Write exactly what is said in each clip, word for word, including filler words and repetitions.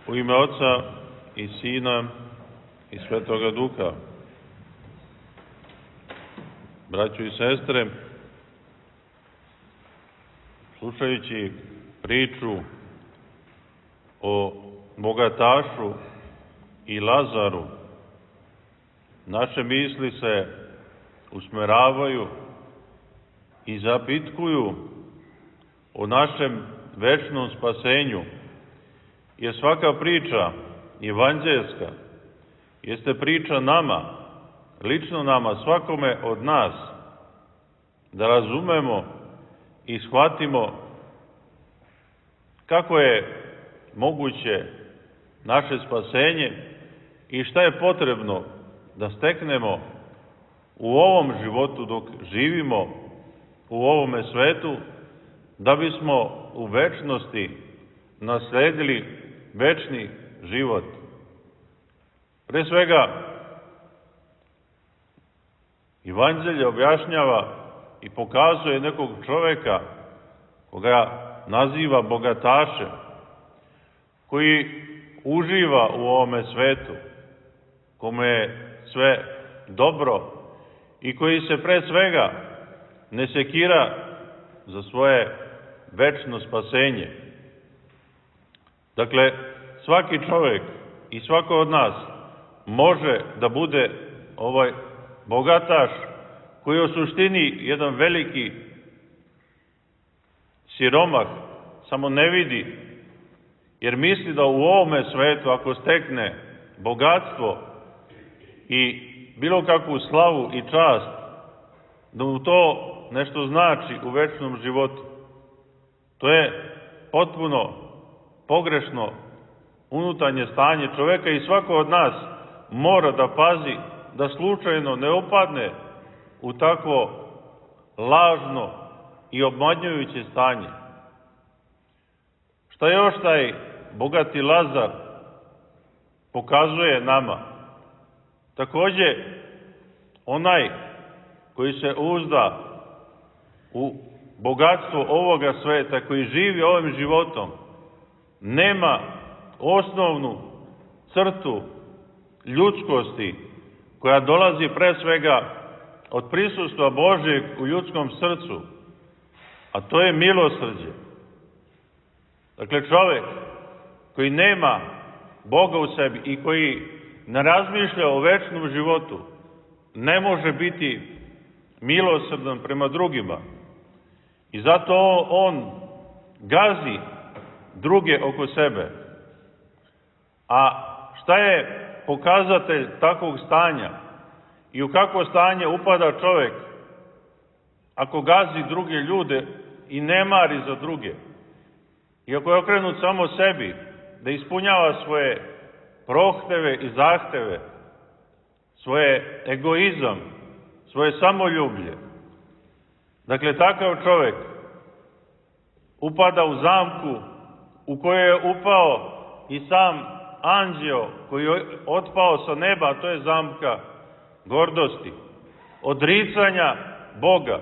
U ime Oca i Sina i Svetoga Duha. Braćo i sestre, slušajući priču o bogatašu i Lazaru, naše misli se usmeravaju i zapitkuju o našem večnom spasenju, jer svaka priča evanđelska jeste priča nama, lično nama, svakome od nas, da razumemo i shvatimo kako je moguće naše spasenje i šta je potrebno da steknemo u ovom životu dok živimo u ovome svetu, da bismo u večnosti nasledili večni život. Pre svega, Evanđelje objašnjava i pokazuje nekog čoveka koga naziva bogatašem, koji uživa u ovome svetu, kome je sve dobro i koji se pre svega ne sekira za svoje večno spasenje. Dakle, svaki čovek i svako od nas može da bude ovaj bogataš koji je u suštini jedan veliki siromah, samo ne vidi, jer misli da u ovome svetu ako stekne bogatstvo i bilo kakvu slavu i čast, da mu to nešto znači u večnom životu. To je potpuno pogrešno unutarnje stanje čoveka i svako od nas mora da pazi da slučajno ne upadne u takvo lažno i obmanjujuće stanje. Šta još taj bogati Lazar pokazuje nama? Takođe, onaj koji se uzda u bogatstvo ovoga sveta, koji živi ovim životom, nema osnovnu crtu ljudskosti koja dolazi pre svega od prisustva Božjeg u ljudskom srcu, a to je milosrđe. Dakle, čovek koji nema Boga u sebi i koji ne razmišlja o večnom životu, ne može biti milosrdan prema drugima. I zato on gazi druge oko sebe. A šta je pokazatelj takvog stanja i u kakvo stanje upada čovek ako gazi druge ljude i ne mari za druge? I ako je okrenut samo sebi, da ispunjava svoje prohteve i zahteve, svoje egoizam, svoje samoljublje. Dakle, takav čovek upada u zamku u kojoj je upao i sam anđeo koji je otpao sa neba, a to je zamka gordosti, odricanja Boga,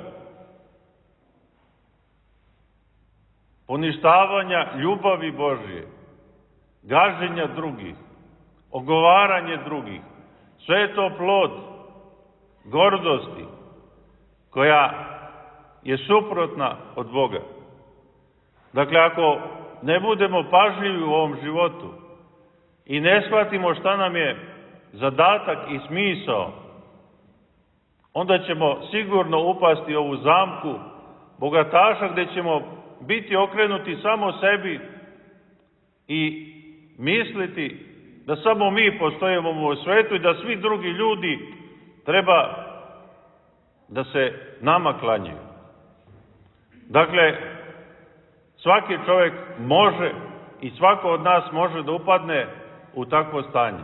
poništavanja ljubavi Božije, gaženja drugih, ogovaranje drugih. Sve je to plod gordosti koja je suprotna od Boga. Dakle, ako ne budemo pažljivi u ovom životu i ne shvatimo šta nam je zadatak i smisao, onda ćemo sigurno upasti u ovu zamku bogataša gde ćemo biti okrenuti samo sebi i misliti da samo mi postojimo u ovom svetu i da svi drugi ljudi treba da se nama klanjaju. Dakle, svaki čovjek može i svako od nas može da upadne u takvo stanje.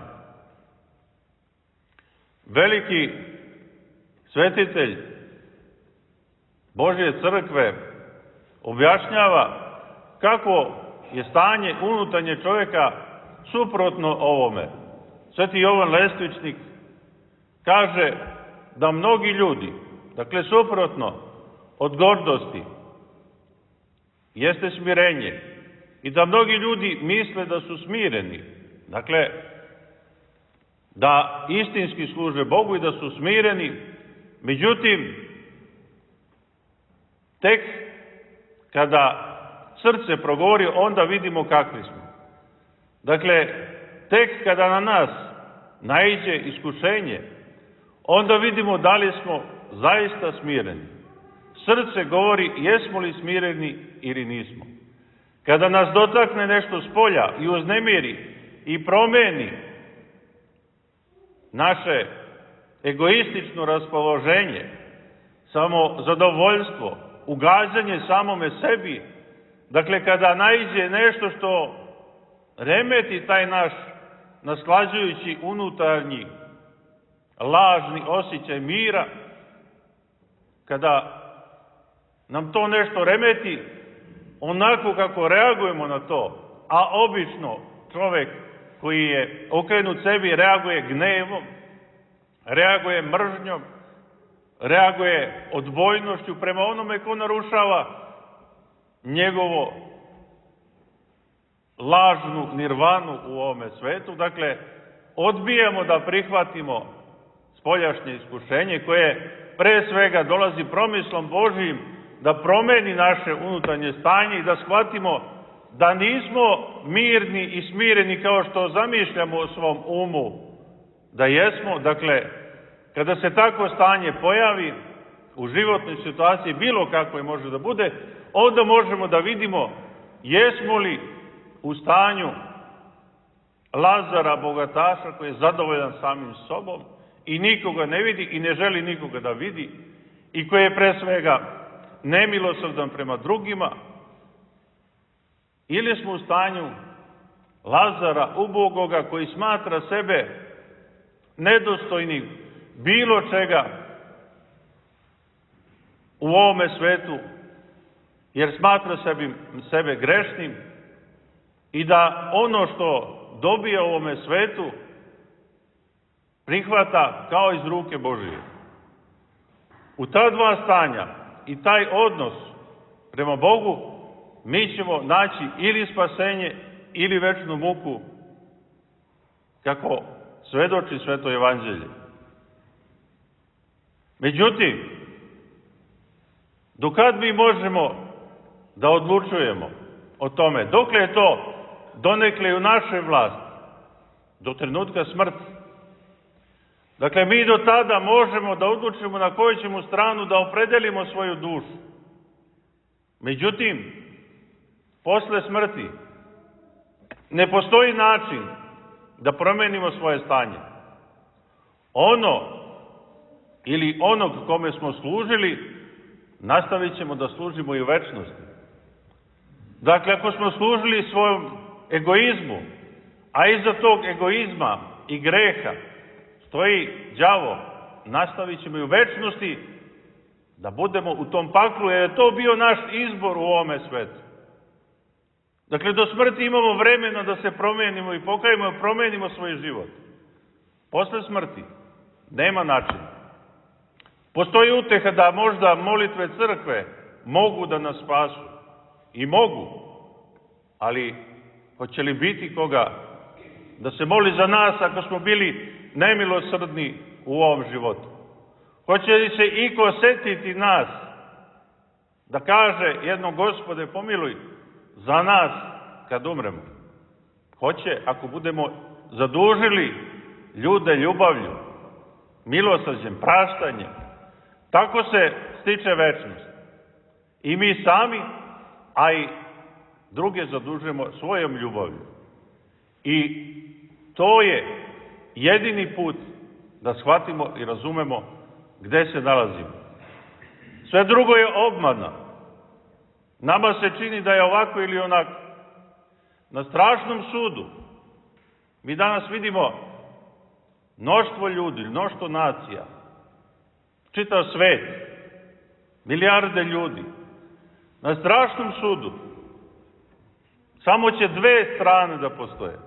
Veliki svetitelj Božje crkve objašnjava kako je stanje unutarnje čovjeka suprotno ovome. Sveti Jovan Lestvičnik kaže da mnogi ljudi, dakle suprotno od gordosti, jeste smirenje, i da mnogi ljudi misle da su smireni. Dakle, da istinski služe Bogu i da su smireni, međutim, tek kada srce progovori, onda vidimo kakvi smo. Dakle, tek kada na nas naiđe iskušenje, onda vidimo da li smo zaista smireni. Srce govori jesmo li smireni ili nismo. Kada nas dotakne nešto s polja i uznemiri i promeni naše egoistično raspoloženje, samo zadovoljstvo, ugađanje samome sebi, dakle kada naiđe nešto što remeti taj naš naslađujući unutarnji lažni osjećaj mira, kada nam to nešto remeti, onako kako reagujemo na to, a obično čovjek koji je okrenut sebi reaguje gnevom, reaguje mržnjom, reaguje odbojnošću prema onome ko narušava njegovo lažnu nirvanu u ovome svetu. Dakle, odbijamo da prihvatimo spoljašnje iskušenje koje pre svega dolazi promislom Božijim da promeni naše unutarnje stanje i da shvatimo da nismo mirni i smireni kao što zamišljamo u svom umu da jesmo. Dakle, kada se takvo stanje pojavi u životnoj situaciji, bilo kakvoj može da bude, onda možemo da vidimo jesmo li u stanju Lazara, bogataša, koji je zadovoljan samim sobom i nikoga ne vidi i ne želi nikoga da vidi i koji je pre svega nemilosrdan prema drugima, ili smo u stanju Lazara, ubogoga, koji smatra sebe nedostojnim bilo čega u ovome svetu, jer smatra sebi, sebe grešnim i da ono što dobije u ovome svetu prihvata kao iz ruke Božije. U ta dva stanja i taj odnos prema Bogu mi ćemo naći ili spasenje ili večnu muku, kako svedoči Sveto evanđelje. Međutim, dokad mi možemo da odlučujemo o tome, dokle je to donekle u našoj vlasti, do trenutka smrti. Dakle, mi do tada možemo da odlučimo na koju ćemo stranu da opredelimo svoju dušu. Međutim, posle smrti ne postoji način da promenimo svoje stanje. Ono ili onog kome smo služili, nastavit ćemo da služimo i u večnosti. Dakle, ako smo služili svojom egoizmu, a iza tog egoizma i greha stoji đavo, nastavit ćemo i u večnosti da budemo u tom paklu, jer je to bio naš izbor u ovome svetu. Dakle, do smrti imamo vremena da se promenimo i pokajemo i promenimo svoj život. Posle smrti nema načina. Postoji uteha da možda molitve crkve mogu da nas spasu. I mogu. Ali hoće li biti koga da se moli za nas ako smo bili nemilosrdni u ovom životu? Hoće li se iko setiti nas da kaže jedno Gospode pomiluj za nas kad umremo? Hoće ako budemo zadužili ljude ljubavlju, milosrđem, praštanjem. Tako se stiče večnost. I mi sami, a i druge zadužujemo svojom ljubavlju. I to je jedini put da shvatimo i razumemo gde se nalazimo. Sve drugo je obmana. Nama se čini da je ovako ili onako. Na strašnom sudu mi danas vidimo mnoštvo ljudi, mnoštvo nacija, čitav svet, milijarde ljudi. Na strašnom sudu samo će dve strane da postoje.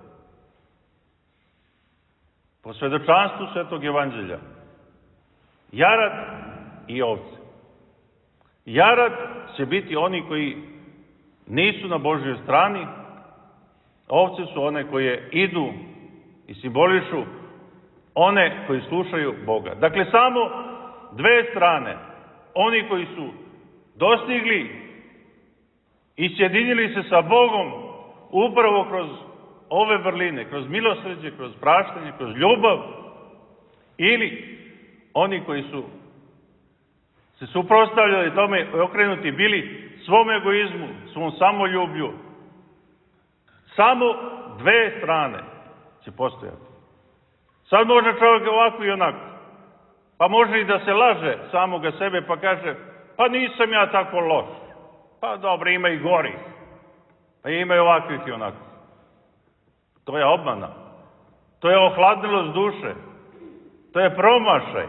Po svedočanstvu Svetog evanđelja. Jarad i ovce. Jarad će biti oni koji nisu na Božjoj strani, Ovce su one koje idu i simbolišu one koji slušaju Boga. Dakle, samo dve strane. Oni koji su dostigli i sjedinili se sa Bogom upravo kroz ove vrline, kroz milosrđe, kroz praštanje, kroz ljubav, ili oni koji su se suprotstavljali tome i okrenuti bili svom egoizmu, svom samoljublju. Samo dve strane će postojati. Sad može čovjek ovako i onako. Pa može i da se laže samoga sebe pa kaže, pa nisam ja tako loš. Pa dobro, ima i gori. Pa ima i ovakvih i onako. To je obmana. To je ohladnilost duše. To je promašaj.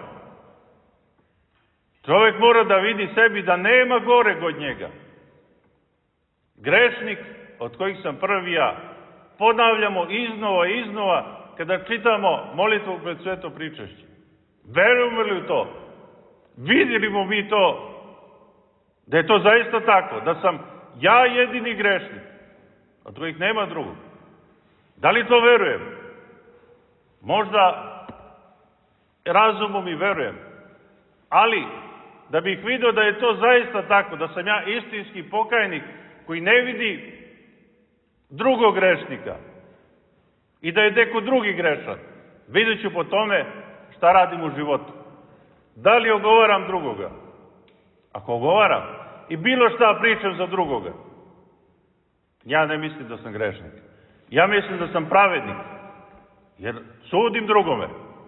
Čovjek mora da vidi sebi da nema gore od njega. Grešnik, od kojih sam prvi ja, ponavljamo iznova i iznova kada čitamo molitvu pred sveto pričašće. Verujemo li u to? Vidimo mi to? Da je to zaista tako? Da sam ja jedini grešnik, od kojih nema drugog? Da li to verujem? Možda razumom i verujem. Ali, da bih vidio da je to zaista tako, da sam ja istinski pokajnik koji ne vidi drugog grešnika i da je neko drugi grešan, vidjet ću po tome šta radim u životu. Da li ogovaram drugoga? Ako ogovaram i bilo šta pričam za drugoga, ja ne mislim da sam grešnik. Ja mislim da sam pravednik, jer sudim drugome.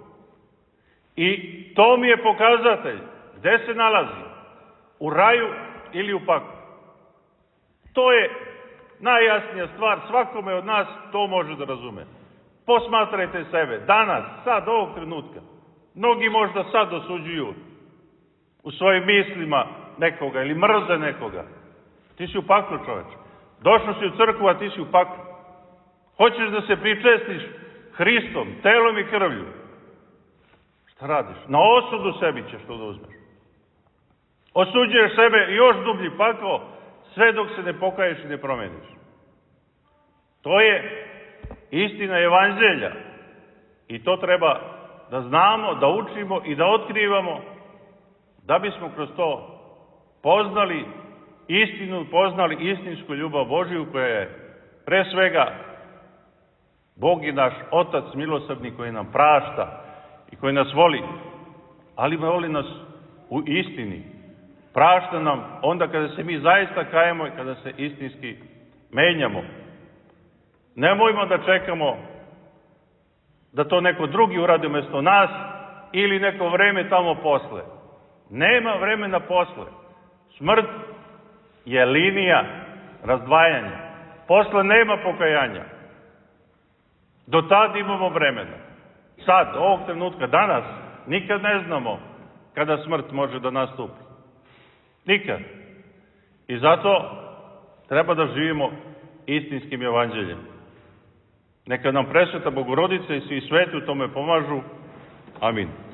I to mi je pokazatelj gde se nalazi, u raju ili u paklu. To je najjasnija stvar, svakome od nas to može da razume. Posmatrajte sebe, danas, sad, ovog trenutka. Mnogi možda sad osuđuju u svojim mislima nekoga ili mrze nekoga. Ti si u paklu, čoveče. Došao si u crkvu, a ti si u paklu. Hoćeš da se pričestiš Hristom, telom i krvlju. Šta radiš? Na osudu sebi ćeš to da uzmeš. Osuđuješ sebe i još dublji pakao, sve dok se ne pokaješ i ne promeniš. To je istina evanđelja. I to treba da znamo, da učimo i da otkrivamo, da bismo kroz to poznali istinu, poznali istinsku ljubav Božiju, koja je pre svega Bog je naš Otac milosrdni koji nam prašta i koji nas voli, ali voli nas u istini. Prašta nam onda kada se mi zaista kajemo i kada se istinski menjamo. Nemojmo da čekamo da to neko drugi uradi umjesto nas ili neko vreme tamo posle. Nema vremena posle. Smrt je linija razdvajanja. Posle nema pokajanja. Do tada imamo vremena. Sad, ovog trenutka, danas, nikad ne znamo kada smrt može da nastupi. Nikad. I zato treba da živimo istinskim evanđeljem. Neka nam presveta Bogorodica i svi sveti u tome pomažu. Amin.